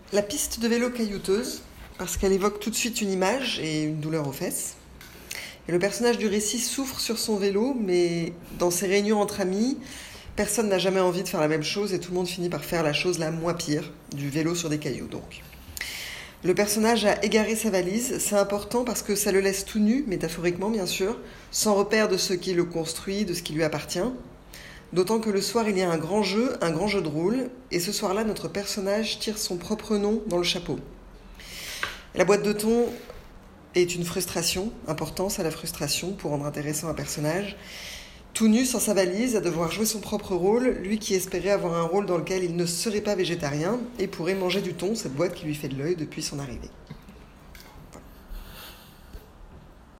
La piste de vélo caillouteuse, parce qu'elle évoque tout de suite une image et une douleur aux fesses. Et le personnage du récit souffre sur son vélo, mais dans ses réunions entre amis, personne n'a jamais envie de faire la même chose et tout le monde finit par faire la chose la moins pire, du vélo sur des cailloux donc. Le personnage a égaré sa valise, c'est important parce que ça le laisse tout nu, métaphoriquement bien sûr, sans repère de ce qui le construit, de ce qui lui appartient. D'autant que le soir il y a un grand jeu de rôle, et ce soir-là notre personnage tire son propre nom dans le chapeau. La boîte de thon est une frustration, importance à la frustration pour rendre intéressant un personnage. Tout nu, sans sa valise, à devoir jouer son propre rôle, lui qui espérait avoir un rôle dans lequel il ne serait pas végétarien et pourrait manger du thon, cette boîte qui lui fait de l'œil depuis son arrivée.